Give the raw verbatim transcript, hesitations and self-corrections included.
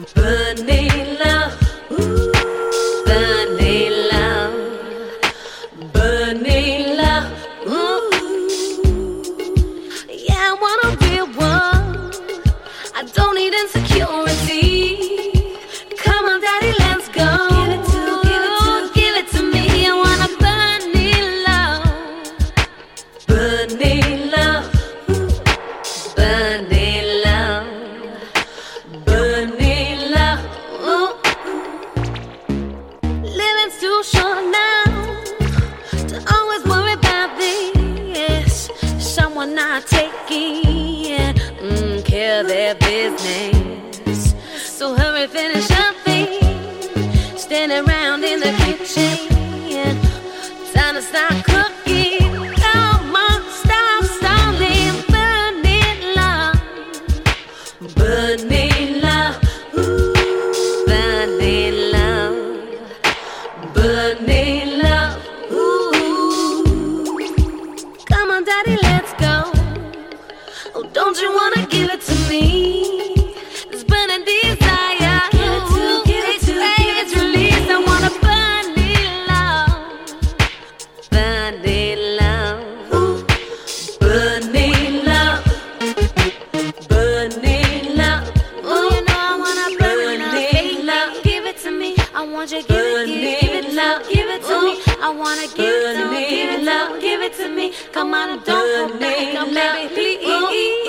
vanilla, ooh, vanilla, vanilla, ooh. Yeah, I want a real one. I don't need insecurity. Come on, daddy, let's go. Give it to, give it to, give it to me. I want a vanilla, vanilla, ooh, vanilla, vanilla, ooh. Living's too short now to always worry about this. Someone not taking mm, care of their business. So hurry, finish up thing. Standing around in the kitchen. Time to start cooking. Come on, stop stalling. Vanilla, vanilla, ooh, vanilla, vanilla, ooh. Come on, daddy, let's go. Oh, don't you wanna give it to me? This burning desire. Give it to, give it to, give it to me. I want a vanilla, vanilla, ooh, vanilla, vanilla. Oh, you know I want a vanilla. Give it to me. I want you, give it, give it, give it, love, give it to me. I wanna give it to, give it, love, give it to me. Come on, don't go back, come baby, please.